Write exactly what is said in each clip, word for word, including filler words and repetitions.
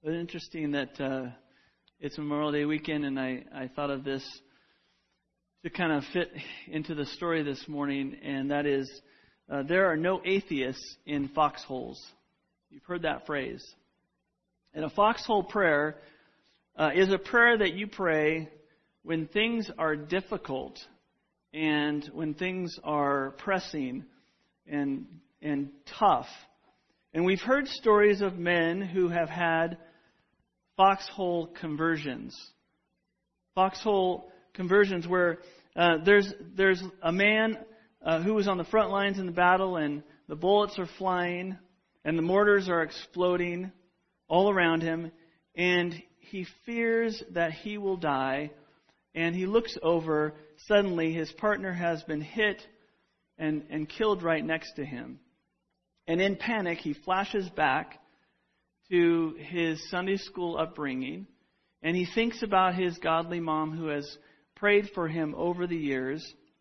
It's interesting that uh, it's Memorial Day weekend, and I, I thought of this to kind of fit into the story this morning, and that is, uh, there are no atheists in foxholes. You've heard that phrase. And a foxhole prayer uh, is a prayer that you pray when things are difficult and when things are pressing and and tough. And we've heard stories of men who have had foxhole conversions. Foxhole conversions where uh, there's there's a man uh, who was on the front lines in the battle, and the bullets are flying and the mortars are exploding all around him, and he fears that he will die, and he looks over. Suddenly his partner has been hit and, and killed right next to him. And in panic he flashes back to his Sunday school upbringing, and he thinks about his godly mom who has prayed for him over the years,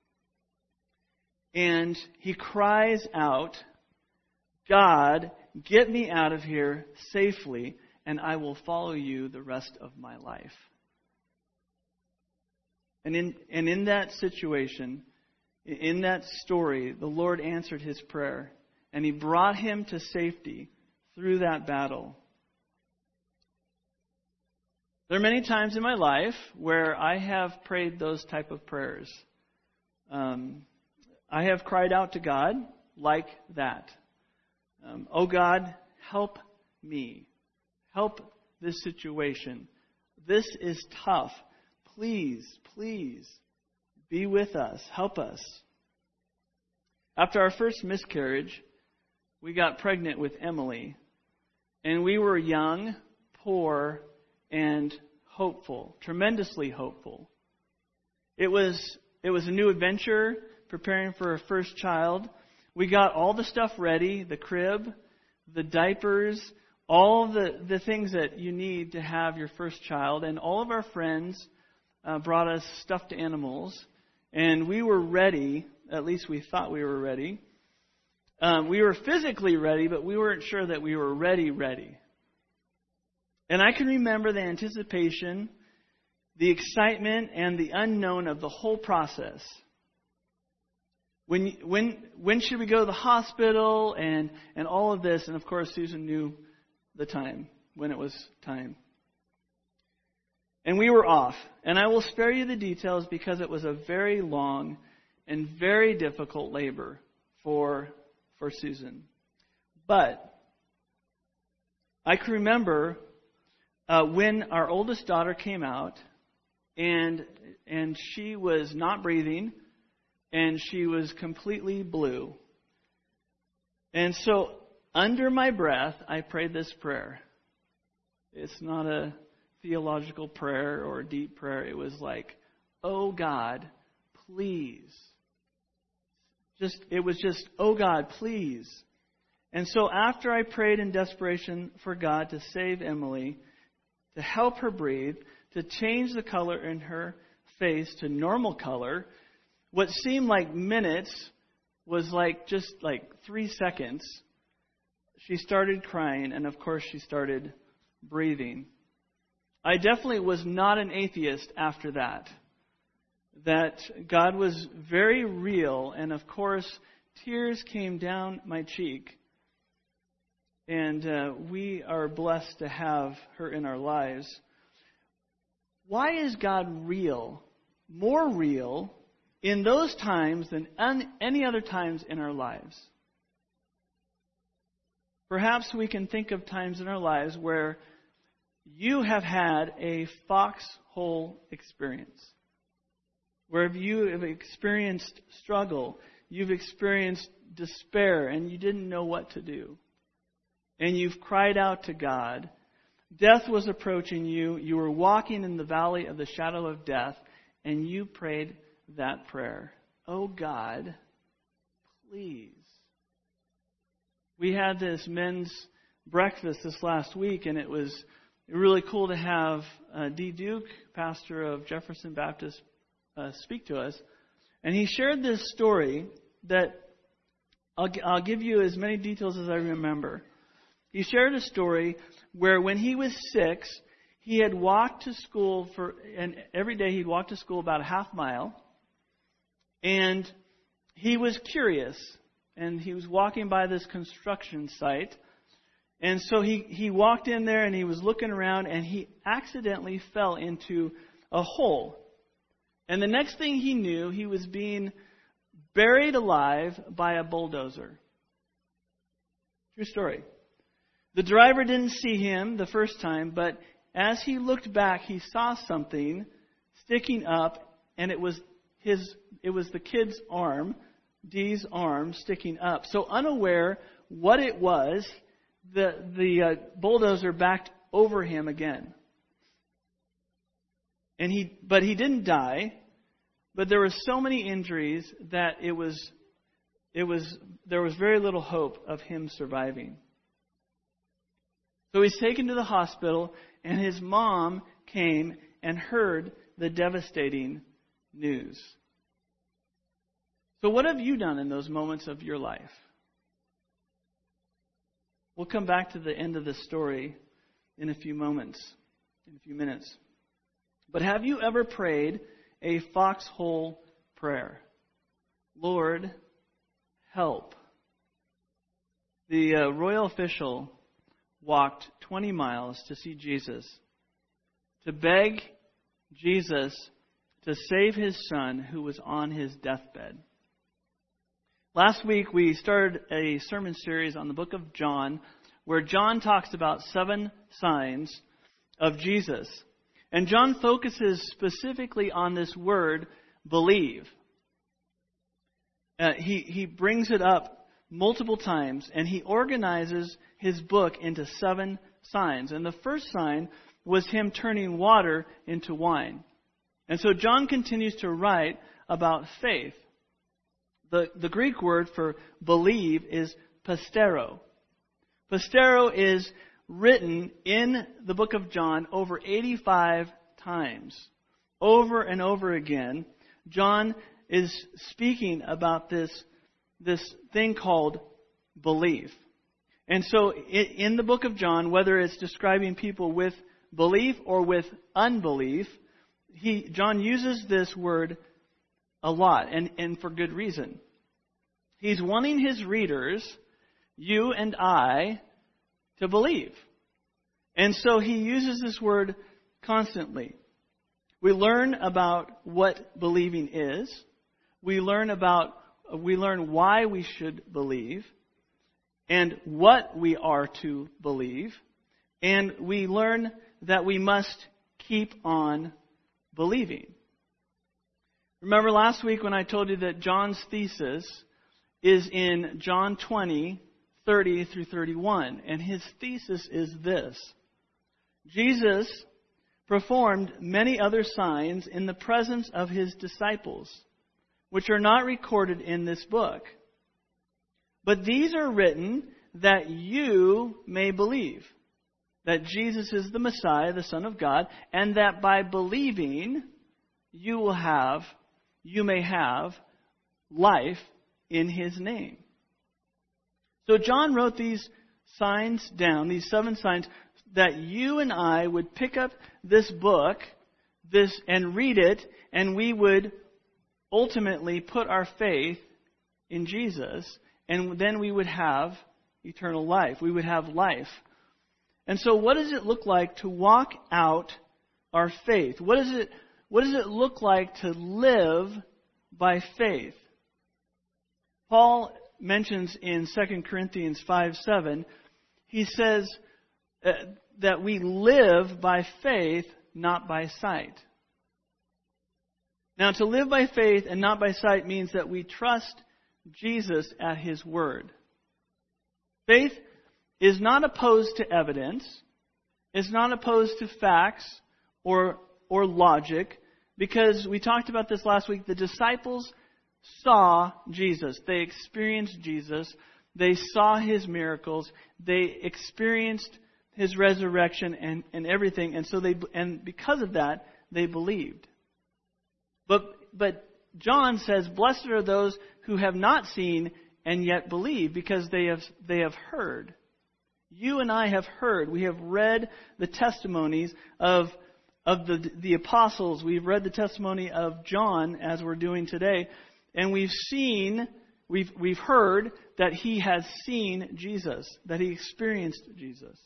and he cries out, "God, get me out of here safely, and I will follow you the rest of my life." And in and in that situation, in that story, the Lord answered his prayer, and He brought him to safety through that battle. There are many times in my life where I have prayed those type of prayers. Um, I have cried out to God like that. Um, oh God, help me. Help this situation. This is tough. Please, please be with us. Help us. After our first miscarriage, we got pregnant with Emily. And we were young, poor, and hopeful. Tremendously hopeful. It was, it was a new adventure, preparing for a first child. We got all the stuff ready, the crib, the diapers, all the, the things that you need to have your first child. And all of our friends uh, brought us stuffed animals. And we were ready, at least we thought we were ready. Um, we were physically ready, but we weren't sure that we were ready, ready. And I can remember the anticipation, the excitement, and the unknown of the whole process. When when when should we go to the hospital and, and all of this? And of course, Susan knew the time, when it was time. And we were off. And I will spare you the details because it was a very long and very difficult labor for for Susan. But I can remember uh, when our oldest daughter came out, and and she was not breathing, and she was completely blue. And so, under my breath, I prayed this prayer. It's not a theological prayer or a deep prayer. It was like, "Oh God, please." Just it was just, "Oh God, please." And so after I prayed in desperation for God to save Emily, to help her breathe, to change the color in her face to normal color, what seemed like minutes was like just like three seconds. She started crying, and of course she started breathing. I definitely was not an atheist after that. That God was very real, and of course tears came down my cheek. And uh, we are blessed to have her in our lives. Why is God real, more real, in those times than un- any other times in our lives? Perhaps we can think of times in our lives where you have had a foxhole experience, where you have experienced struggle, you've experienced despair, and you didn't know what to do. And you've cried out to God. Death was approaching you. You were walking in the valley of the shadow of death, and you prayed that prayer. "Oh God, please." We had this men's breakfast this last week, and it was really cool to have uh, Dee Duke, pastor of Jefferson Baptist, uh, speak to us. And he shared this story that I'll, I'll give you as many details as I remember. He shared a story where when he was six, he had walked to school for, and every day he'd walk to school about a half mile. And he was curious, and he was walking by this construction site. And so he, he walked in there and he was looking around, and he accidentally fell into a hole. And the next thing he knew, he was being buried alive by a bulldozer. True story. The driver didn't see him the first time, but as he looked back, he saw something sticking up, and it was his. It was the kid's arm, Dee's arm, sticking up. So unaware what it was, the the uh, bulldozer backed over him again. And he, but he didn't die. But there were so many injuries that it was, it was, there was very little hope of him surviving. So he's taken to the hospital, and his mom came and heard the devastating news. So what have you done in those moments of your life? We'll come back to the end of the story in a few moments, in a few minutes. But have you ever prayed a foxhole prayer? Lord, help. The uh, royal official walked twenty miles to see Jesus, to beg Jesus to save his son who was on his deathbed. Last week we started a sermon series on the book of John, where John talks about seven signs of Jesus. And John focuses specifically on this word, believe. Uh, he, he brings it up multiple times, and he organizes his book into seven signs. And the first sign was him turning water into wine. And so John continues to write about faith. The, the Greek word for believe is pistero. Pistero is written in the book of John over eighty-five times. Over and over again, John is speaking about this, this thing called belief. And so in the book of John, whether it's describing people with belief or with unbelief, he John uses this word a lot, and, and for good reason. He's wanting his readers, you and I, to believe. And so he uses this word constantly. We learn about what believing is. We learn about, we learn why we should believe and what we are to believe. And we learn that we must keep on believing. Remember last week when I told you that John's thesis is in John twenty, thirty through thirty-one. And his thesis is this: Jesus performed many other signs in the presence of his disciples, which are not recorded in this book. But these are written that you may believe that Jesus is the Messiah, the Son of God, and that by believing you will have, you may have life in his name. So John wrote these signs down, these seven signs, that you and I would pick up this book, this and read it, and we would ultimately put our faith in Jesus, and then we would have eternal life. We would have life. And so what does it look like to walk out our faith? What does it, what does it look like to live by faith? Paul mentions in Second Corinthians five seven, he says uh, that we live by faith, not by sight. Now, to live by faith and not by sight means that we trust Jesus at his word. Faith is not opposed to evidence. It's not opposed to facts or, or logic, because we talked about this last week. The disciples saw Jesus. They experienced Jesus. They saw his miracles. They experienced his resurrection and, and everything. And so they, and because of that, they believed. But, but John says, blessed are those who have not seen and yet believe, because they have, they have heard. You and I have heard, we have read the testimonies of, of the, the apostles. We've read the testimony of John, as we're doing today. And we've seen, we've, we've heard that he has seen Jesus, that he experienced Jesus.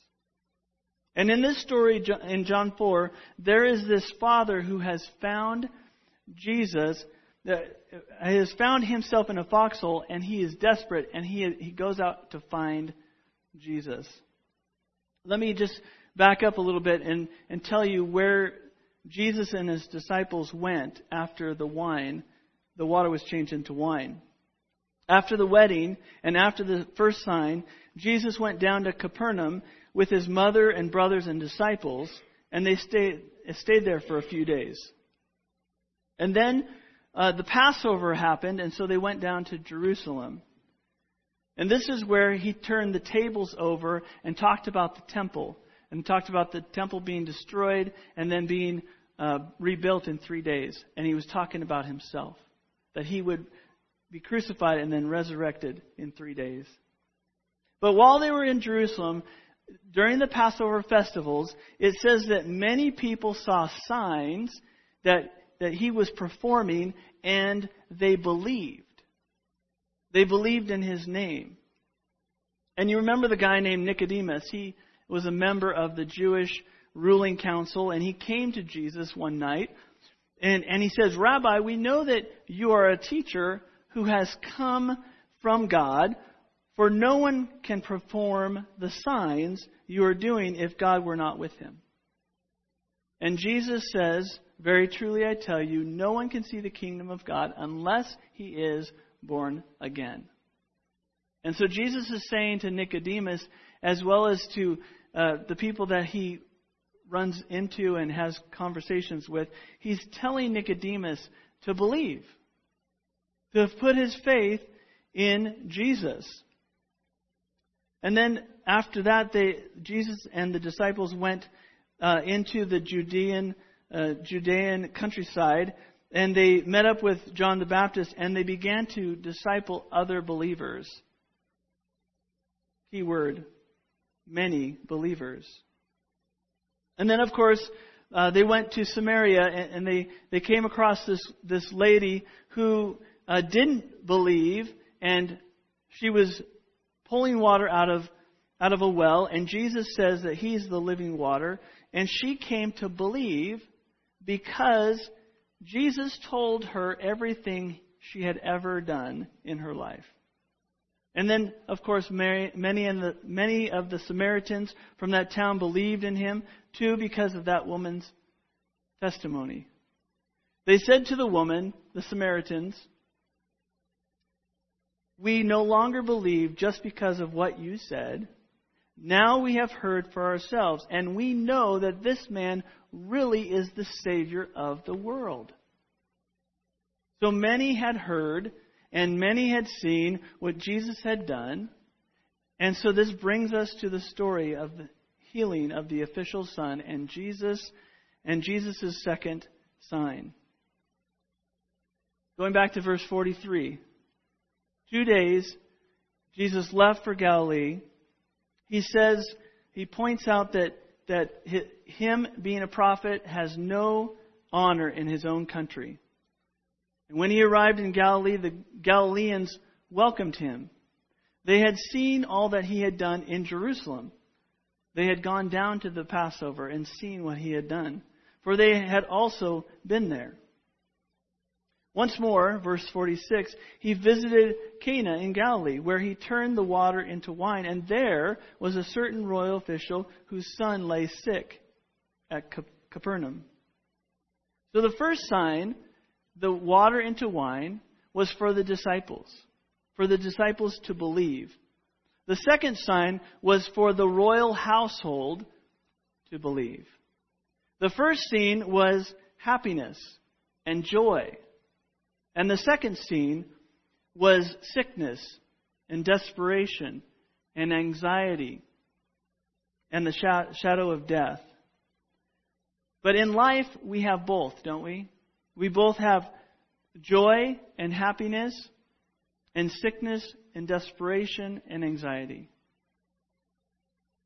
And in this story, in John four, there is this father who has found Jesus, that has found himself in a foxhole, and he is desperate, and he he goes out to find Jesus. Let me just back up a little bit and, and tell you where Jesus and his disciples went after the wine, the water was changed into wine. After the wedding and after the first sign, Jesus went down to Capernaum with his mother and brothers and disciples, and they stayed stayed there for a few days. And then uh, the Passover happened, and so they went down to Jerusalem. And this is where he turned the tables over and talked about the temple, and talked about the temple being destroyed and then being uh, rebuilt in three days. And he was talking about himself, that he would be crucified and then resurrected in three days. But while they were in Jerusalem, during the Passover festivals, it says that many people saw signs that, that he was performing, and they believed. They believed in his name. And you remember the guy named Nicodemus. He was a member of the Jewish ruling council, and he came to Jesus one night, and, and he says, "Rabbi, we know that you are a teacher who has come from God, for no one can perform the signs you are doing if God were not with him." And Jesus says, "Very truly I tell you, no one can see the kingdom of God unless he is born again." And so Jesus is saying to Nicodemus, as well as to uh, the people that he runs into and has conversations with, he's telling Nicodemus to believe, to put his faith in Jesus. And then after that, they, Jesus and the disciples went uh, into the Judean, uh, Judean countryside, and they met up with John the Baptist, and they began to disciple other believers. Key word, many believers. And then, of course, uh, they went to Samaria, and, and they, they came across this, this lady who uh, didn't believe, and she was pulling water out of out of a well, and Jesus says that he's the living water, and she came to believe because Jesus told her everything she had ever done in her life. And then, of course, Mary, many, in the, many of the Samaritans from that town believed in him, too, because of that woman's testimony. They said to the woman, the Samaritans, "We no longer believe just because of what you said. Now we have heard for ourselves, and we know that this man really is the Savior of the world." So many had heard, and many had seen what Jesus had done. And so this brings us to the story of the healing of the official son and Jesus and Jesus' second sign. Going back to verse forty-three. Two days, Jesus left for Galilee. He says, he points out that, that him being a prophet has no honor in his own country. And when he arrived in Galilee, the Galileans welcomed him. They had seen all that he had done in Jerusalem. They had gone down to the Passover and seen what he had done, for they had also been there. Once more, verse forty-six, he visited Cana in Galilee, where he turned the water into wine, and there was a certain royal official whose son lay sick at Capernaum. So the first sign, the water into wine, was for the disciples, for the disciples to believe. The second sign was for the royal household to believe. The first scene was happiness and joy. And the second scene was sickness and desperation and anxiety and the sh- shadow of death. But in life, we have both, don't we? We both have joy and happiness and sickness and desperation and anxiety.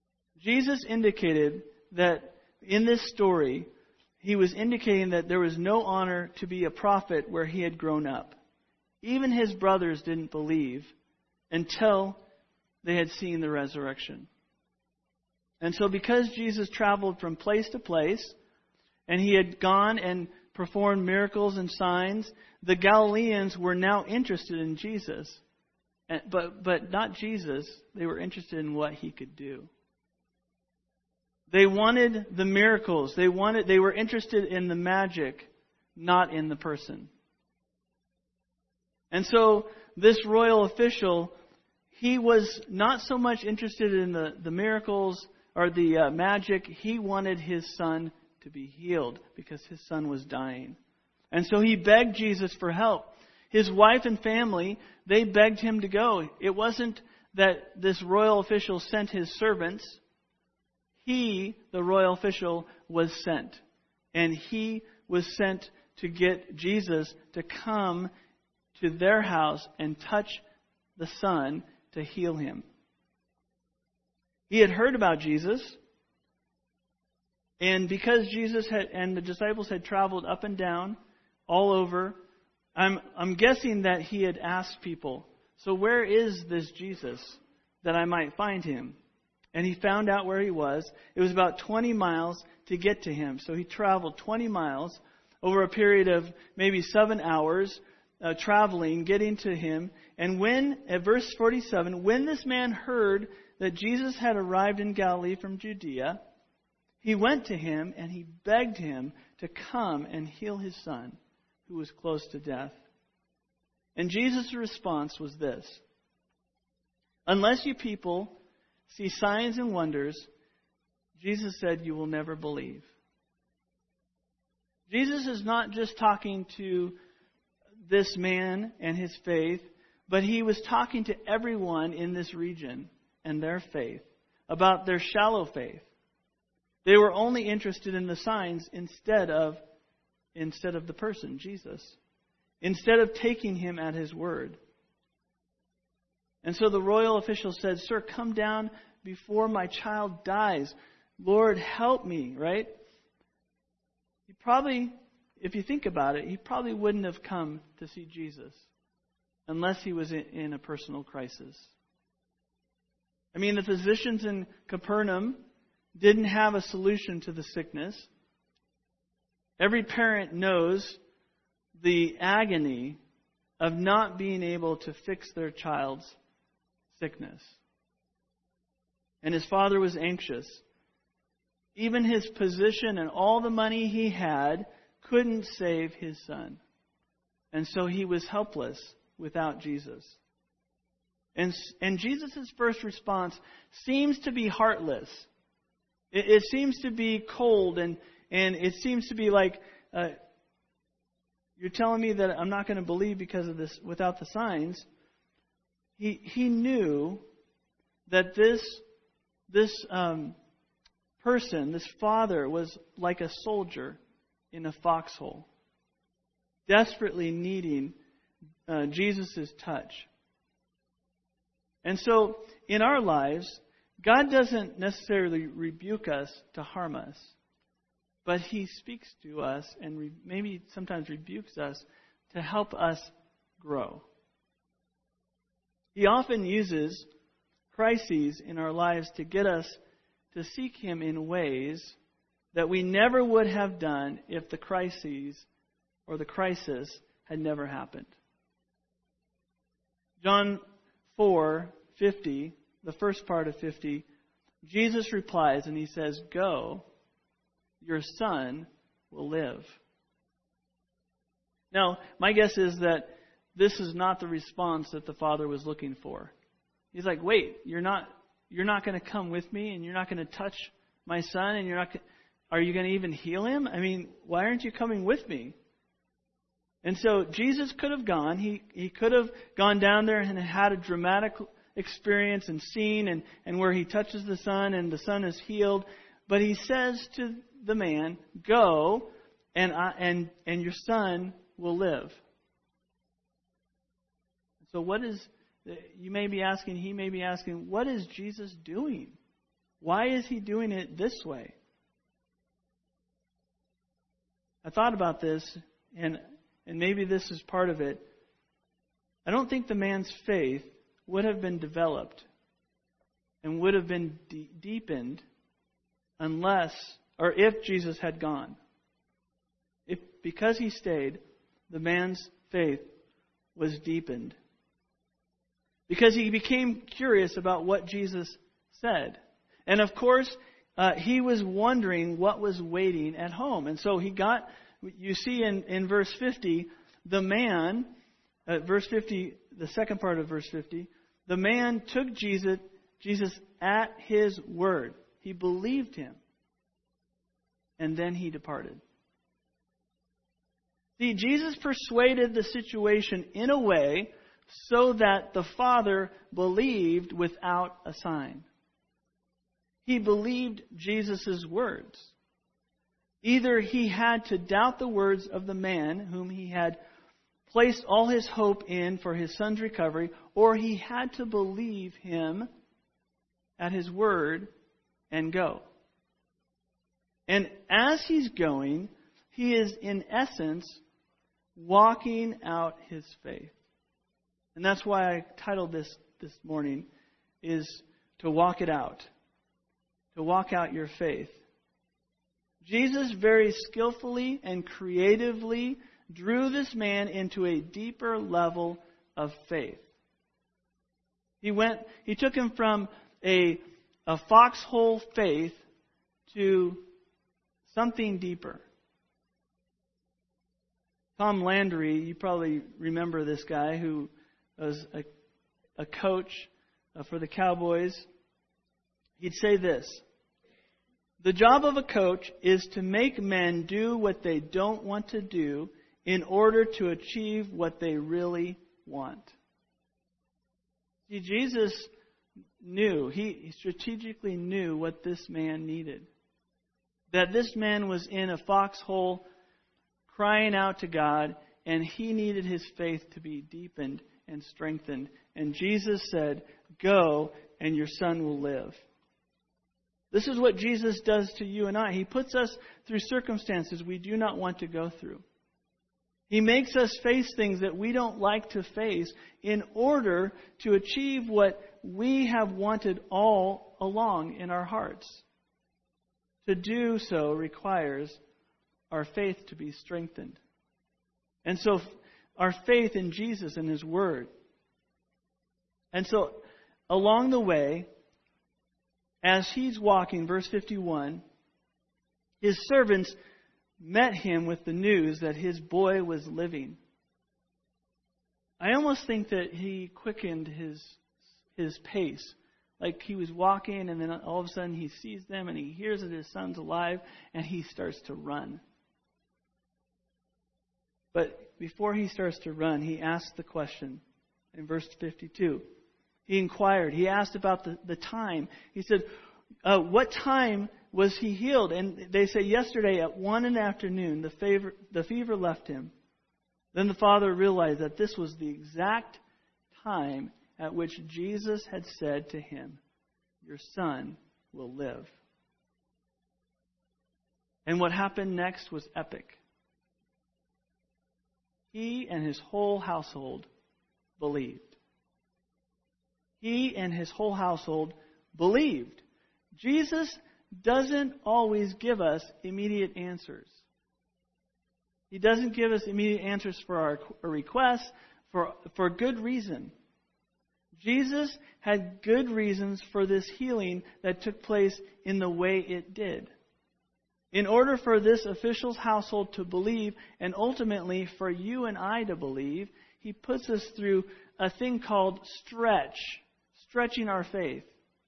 Jesus indicated that in this story, he was indicating that there was no honor to be a prophet where he had grown up. Even his brothers didn't believe until they had seen the resurrection. And so because Jesus traveled from place to place, and he had gone and performed miracles and signs, the Galileans were now interested in Jesus. But, but not Jesus. They were interested in what he could do. They wanted the miracles. They wanted, they were interested in the magic, not in the person. And so this royal official, he was not so much interested in the, the miracles or the uh, magic. He wanted his son to be healed because his son was dying. And so he begged Jesus for help. His wife and family, they begged him to go. It wasn't that this royal official sent his servants. He, the royal official, was sent. And he was sent to get Jesus to come to their house and touch the son to heal him. He had heard about Jesus. And because Jesus had and the disciples had traveled up and down all over, I'm I'm guessing that he had asked people, so where is this Jesus that I might find him? And he found out where he was. It was about twenty miles to get to him. So he traveled twenty miles over a period of maybe seven hours uh, traveling, getting to him. And when, at verse forty-seven, when this man heard that Jesus had arrived in Galilee from Judea, he went to him and he begged him to come and heal his son, who was close to death. And Jesus' response was this: unless you people see signs and wonders, Jesus said, you will never believe. Jesus is not just talking to this man and his faith, but he was talking to everyone in this region and their faith, about their shallow faith. They were only interested in the signs instead of instead of the person, Jesus. Instead of taking him at his word. And so the royal official said, sir, come down before my child dies. Lord, help me, right? He probably, if you think about it, he probably wouldn't have come to see Jesus unless he was in a personal crisis. I mean, the physicians in Capernaum didn't have a solution to the sickness. Every parent knows the agony of not being able to fix their child's sickness. And his father was anxious. Even his position and all the money he had couldn't save his son. And so he was helpless without Jesus. And, and Jesus' first response seems to be heartless. It, it seems to be cold, and, and it seems to be like, uh, you're telling me that I'm not going to believe because of this without the signs. He he knew that this this um, person, this father, was like a soldier in a foxhole, desperately needing uh, Jesus' touch. And so, in our lives, God doesn't necessarily rebuke us to harm us, but He speaks to us and re- maybe sometimes rebukes us to help us grow. He often uses crises in our lives to get us to seek Him in ways that we never would have done if the crises or the crisis had never happened. John four fifty, the first part of fifty, Jesus replies and He says, "Go, your son will live." Now, my guess is that this is not the response that the father was looking for. He's like, "Wait, you're not you're not going to come with me, and you're not going to touch my son, and you're not are you going to even heal him? I mean, why aren't you coming with me?" And so Jesus could have gone. He he could have gone down there and had a dramatic experience and scene, and, and where he touches the son and the son is healed. But he says to the man, "Go, and I, and and your son will live." So what is, you may be asking, he may be asking, what is Jesus doing? Why is he doing it this way? I thought about this, and and maybe this is part of it. I don't think the man's faith would have been developed and would have been de- deepened unless, or if Jesus had gone. If because he stayed, the man's faith was deepened. Because he became curious about what Jesus said. And of course, uh, he was wondering what was waiting at home. And so he got, you see in, in verse fifty, the man, uh, verse fifty, the second part of verse fifty, the man took Jesus, Jesus at his word. He believed him. And then he departed. See, Jesus persuaded the situation in a way so that the Father believed without a sign. He believed Jesus' words. Either he had to doubt the words of the man whom he had placed all his hope in for his son's recovery, or he had to believe him at his word and go. And as he's going, he is in essence walking out his faith. And that's why I titled this this morning, is to walk it out. To walk out your faith. Jesus very skillfully and creatively drew this man into a deeper level of faith. He went, he took him from a, a foxhole faith to something deeper. Tom Landry, you probably remember this guy who was a, a coach for the Cowboys. He'd say this: the job of a coach is to make men do what they don't want to do in order to achieve what they really want. See, Jesus knew, he strategically knew what this man needed. That this man was in a foxhole crying out to God, and he needed his faith to be deepened and strengthened. And Jesus said, "Go, and your son will live." This is what Jesus does to you and I. He puts us through circumstances we do not want to go through. He makes us face things that we don't like to face in order to achieve what we have wanted all along in our hearts. To do so requires our faith to be strengthened. And so our faith in Jesus and His Word. And so along the way, as he's walking, verse fifty-one, his servants met him with the news that his boy was living. I almost think that he quickened his his pace. Like he was walking, and then all of a sudden he sees them and he hears that his son's alive, and he starts to run. But before he starts to run, he asks the question in verse fifty-two. He inquired. He asked about the, the time. He said, uh, what time was he healed? And they say, yesterday at one in the afternoon, the fever, the fever left him. Then the father realized that this was the exact time at which Jesus had said to him, "Your son will live." And what happened next was epic. He and his whole household believed. He and his whole household believed. Jesus doesn't always give us immediate answers. He doesn't give us immediate answers for our requests for, for good reason. Jesus had good reasons for this healing that took place in the way it did. In order for this official's household to believe, and ultimately for you and I to believe, He puts us through a thing called stretch. Stretching our faith.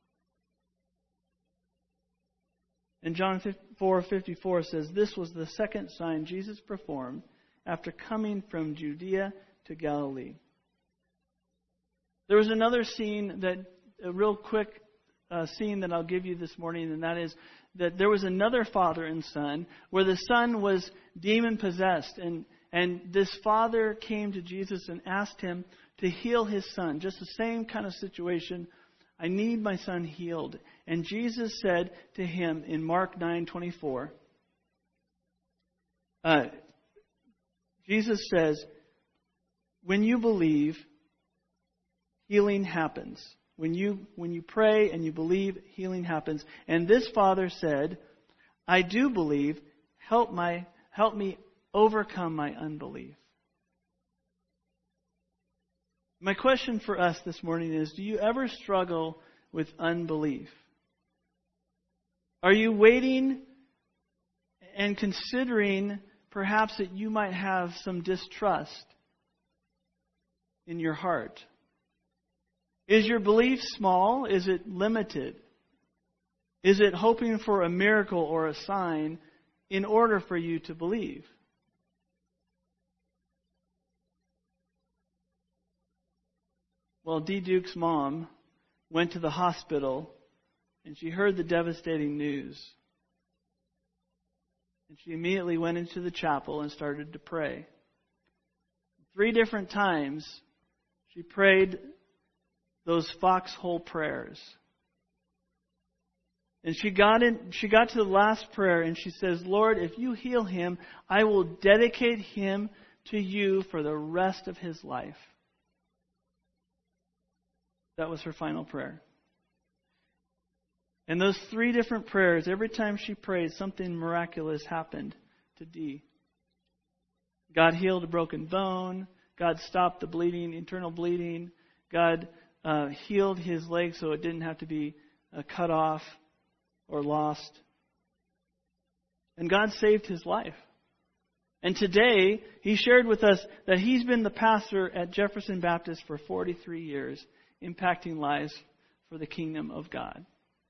And John four fifty-four says, this was the second sign Jesus performed after coming from Judea to Galilee. There was another scene, that a real quick uh, scene that I'll give you this morning, and that is that there was another father and son where the son was demon possessed, and and this father came to Jesus and asked him to heal his son. Just the same kind of situation I need my son healed. And Jesus said to him in Mark nine twenty-four, uh, Jesus says, when you believe, healing happens. When you when you pray and you believe, healing happens. And this father said, I do believe, help my help me overcome my unbelief. My question for us this morning is, do you ever struggle with unbelief? Are you waiting and considering perhaps that you might have some distrust in your heart? Is your belief small? Is it limited? Is it hoping for a miracle or a sign in order for you to believe? Well, D. Duke's mom went to the hospital and she heard the devastating news. And she immediately went into the chapel and started to pray. Three different times she prayed those foxhole prayers. And she got in, she got to the last prayer and she says, Lord, if you heal him, I will dedicate him to you for the rest of his life. That was her final prayer. And those three different prayers, every time she prayed, something miraculous happened to Dee. God healed a broken bone. God stopped the bleeding, internal bleeding. God uh, healed his leg so it didn't have to be uh, cut off or lost. And God saved his life. And today, he shared with us that he's been the pastor at Jefferson Baptist for forty-three years, impacting lives for the kingdom of God.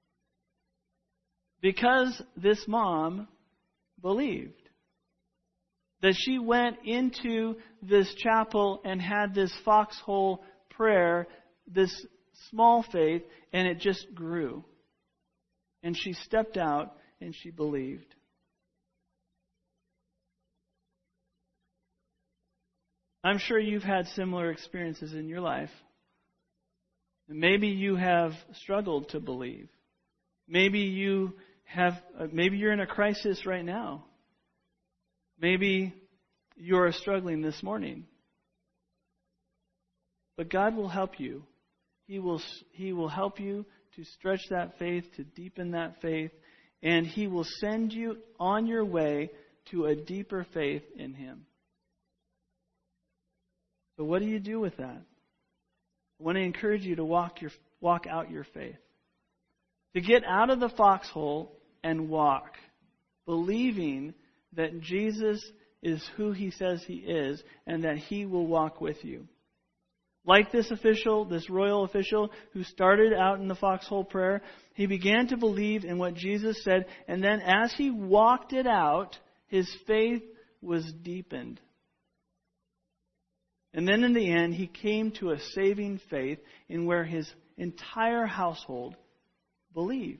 Because this mom believed. That she went into this chapel and had this foxhole prayer, this small faith, and it just grew. And she stepped out and she believed. I'm sure you've had similar experiences in your life. Maybe you have struggled to believe. Maybe you have, maybe you're in a crisis right now. Maybe you're struggling this morning. But God will help you. He will, He will help you to stretch that faith, to deepen that faith, and He will send you on your way to a deeper faith in Him. So what do you do with that? I want to encourage you to walk your walk out your faith. To get out of the foxhole and walk, believing that Jesus is who He says He is and that He will walk with you. Like this official, this royal official who started out in the foxhole prayer, he began to believe in what Jesus said, and then as he walked it out, his faith was deepened. And then in the end, he came to a saving faith in where his entire household believed.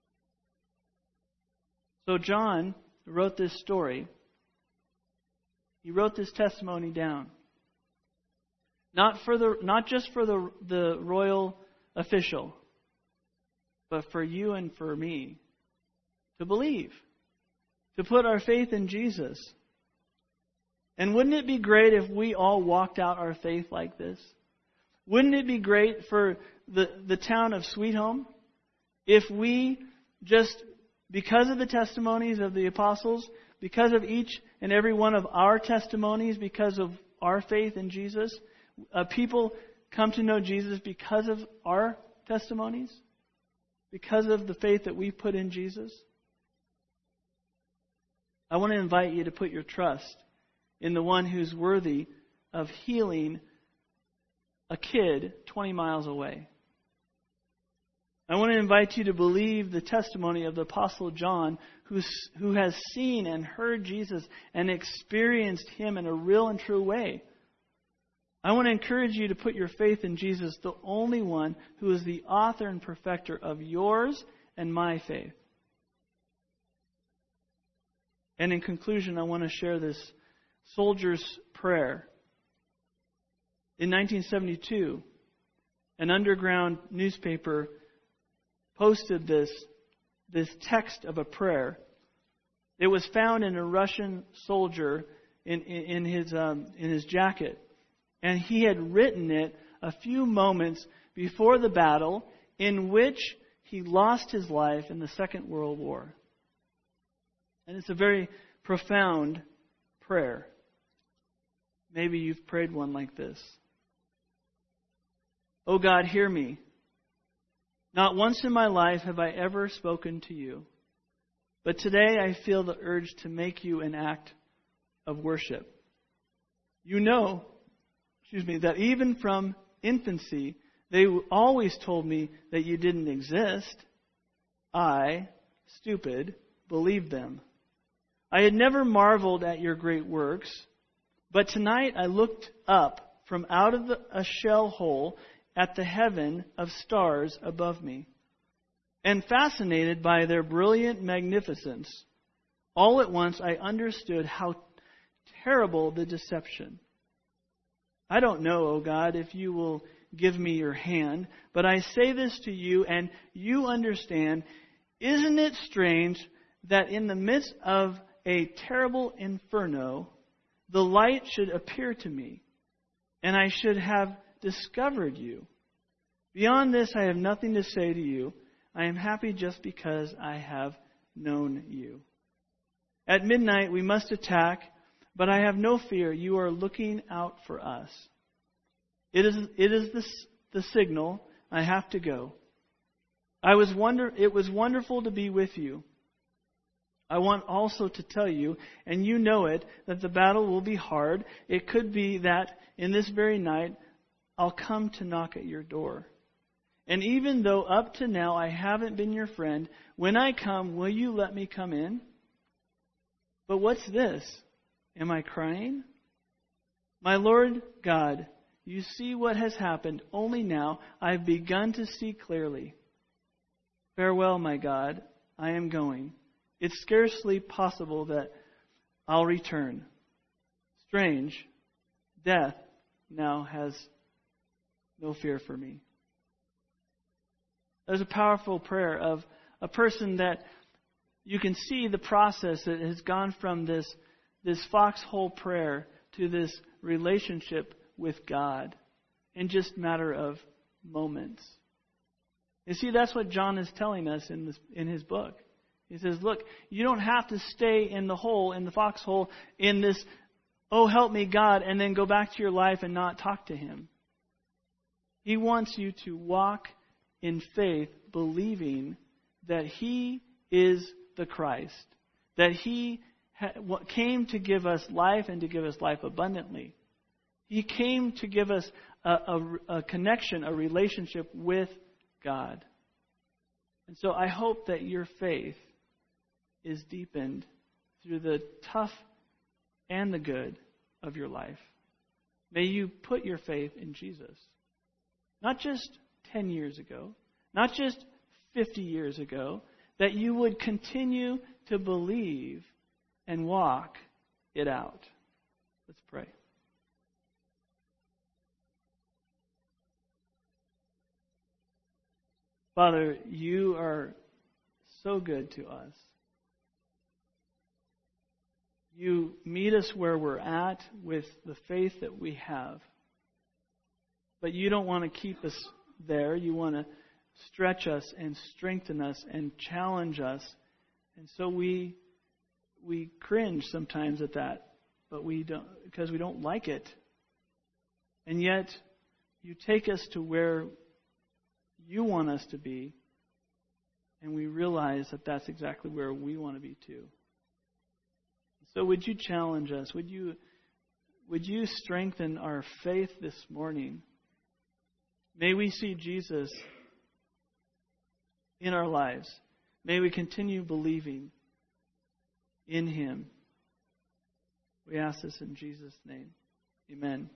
So John wrote this story. He wrote this testimony down. Not for the, not just for the, the royal official, but for you and for me to believe, to put our faith in Jesus. And wouldn't it be great if we all walked out our faith like this? Wouldn't it be great for the, the town of Sweet Home if we just, because of the testimonies of the apostles, because of each and every one of our testimonies, because of our faith in Jesus, uh, people come to know Jesus because of our testimonies, because of the faith that we put in Jesus? I want to invite you to put your trust in the one who's worthy of healing a kid twenty miles away. I want to invite you to believe the testimony of the Apostle John, who's, who has seen and heard Jesus and experienced Him in a real and true way. I want to encourage you to put your faith in Jesus, the only one who is the author and perfecter of yours and my faith. And in conclusion, I want to share this soldier's prayer. In nineteen seventy-two, an underground newspaper posted this, this text of a prayer. It was found in a Russian soldier in, in, in his um, in his jacket. And he had written it a few moments before the battle in which he lost his life in the Second World War. And it's a very profound prayer. Maybe you've prayed one like this. "Oh God, hear me. Not once in my life have I ever spoken to you. But today I feel the urge to make you an act of worship. You know, excuse me, that even from infancy, they always told me that you didn't exist. I, stupid, believed them. I had never marveled at your great works, but tonight I looked up from out of the, a shell hole at the heaven of stars above me, and fascinated by their brilliant magnificence, all at once I understood how terrible the deception. I don't know, O God, if you will give me your hand, but I say this to you and you understand. Isn't it strange that in the midst of a terrible inferno, the light should appear to me, and I should have discovered you? Beyond this, I have nothing to say to you. I am happy just because I have known you. At midnight, we must attack, but I have no fear. You are looking out for us. It is, it is the, the signal. I have to go. I was wonder, it was wonderful to be with you. I want also to tell you, and you know it, that the battle will be hard. It could be that in this very night, I'll come to knock at your door. And even though up to now I haven't been your friend, when I come, will you let me come in? But what's this? Am I crying? My Lord God, you see what has happened. Only now I've begun to see clearly. Farewell, my God. I am going. It's scarcely possible that I'll return. Strange, death now has no fear for me. There's a powerful prayer of a person that you can see the process that has gone from this, this foxhole prayer to this relationship with God in just a matter of moments. You see, that's what John is telling us in this, in his book. He says, look, you don't have to stay in the hole, in the foxhole, in this, oh, help me, God, and then go back to your life and not talk to Him. He wants you to walk in faith, believing that He is the Christ, that He ha- came to give us life and to give us life abundantly. He came to give us a, a, a connection, a relationship with God. And so I hope that your faith is deepened through the tough and the good of your life. May you put your faith in Jesus. Not just ten years ago, not just fifty years ago, that you would continue to believe and walk it out. Let's pray. Father, you are so good to us. You meet us where we're at with the faith that we have. But you don't want to keep us there. You want to stretch us and strengthen us and challenge us. And so we we cringe sometimes at that, but we don't, because we don't like it. And yet you take us to where you want us to be, and we realize that that's exactly where we want to be too. So would you challenge us? Would you would you strengthen our faith this morning? May we see Jesus in our lives. May we continue believing in Him. We ask this in Jesus' name. Amen.